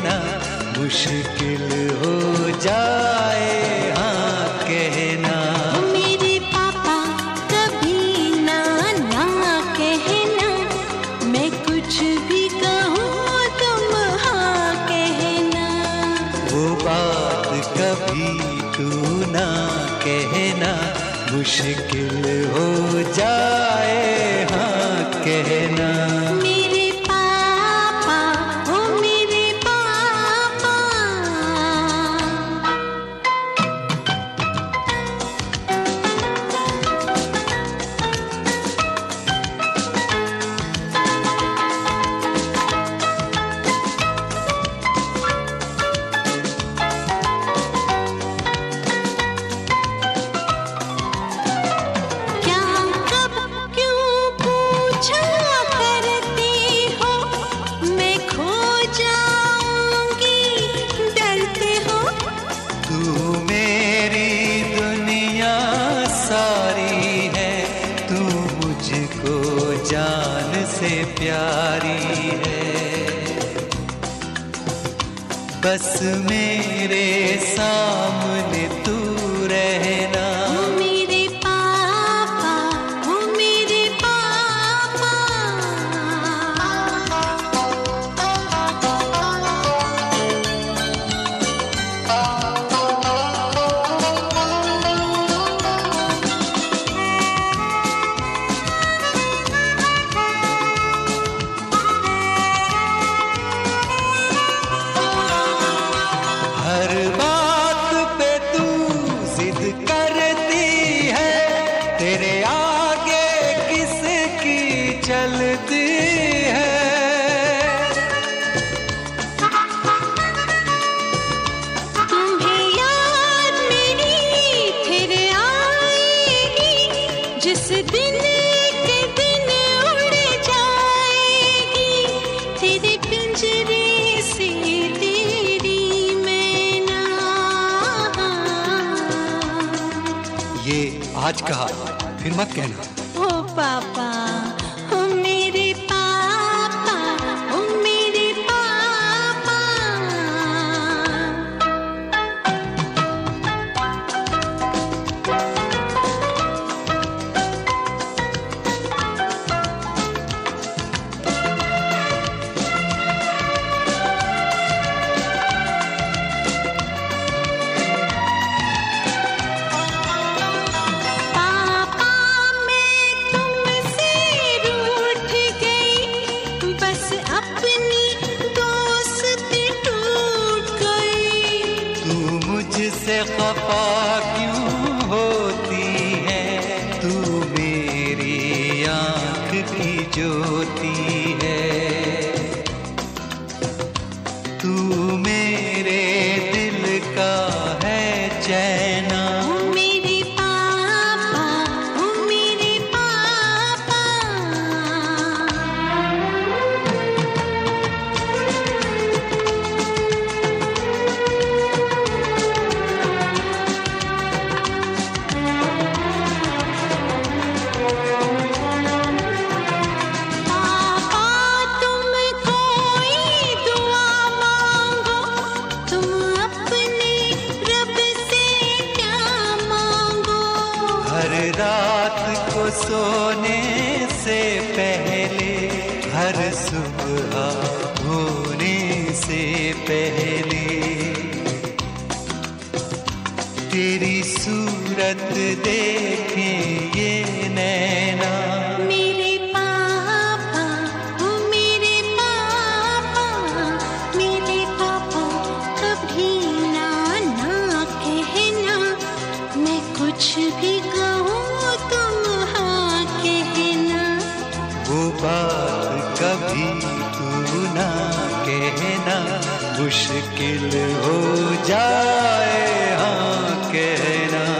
कहना, मुश्किल हो जाए हाँ कहना। मेरे पापा कभी ना ना कहना, मैं कुछ भी कहूँ तुम हाँ कहना। वो बात कभी तू ना कहना, मुश्किल हो जाए हाँ कहना। मेरे पापा ओ मेरे पापा। क्या कब क्यों पूछा करते हो, मैं खो जाऊंगी डरते हो। तू मेरी दुनिया सारी है, तू मुझको जान से प्यारी है। बस मेरे सामने तू रहना। ओ मेरे पापा ओ मेरे पापा। हर बात पे तू जिद करती है, तेरे आगे किसकी चलती है। तुम्हें याद मेरी फिर आएगी, जिस दिन के दिन उड़ जाएगी तेरे पिंजरे से तेरी मैना। ये आज कहा फिर मत कहना। ओ पापा ओ मेरे पापा ओ मेरे पापा। पापा मैं तुमसे रूठ गई, बस अपनी दोस्ती टूट गई। तू मुझसे खफा क्यों होती है, तू मेरी आँख की ज्योति है। तू मेरे दिल का है चैना। ओ मेरे पापा ओ मेरे पापा। पापा तुम कोई दुआ मांगो, तुम अपने रब से क्या मांगो। हर रात को सोने से पहले, हर सुबह होने से पहले, तेरी सूरत देखें ये नैना। मेरे पापा ओ मेरे पापा। मेरे पापा कभी ना ना कहना, मैं कुछ भी कहूँ तुम हाँ कहना। वो बात कभी तू ना कहना, मुश्किल हो जाए हाँ कहना।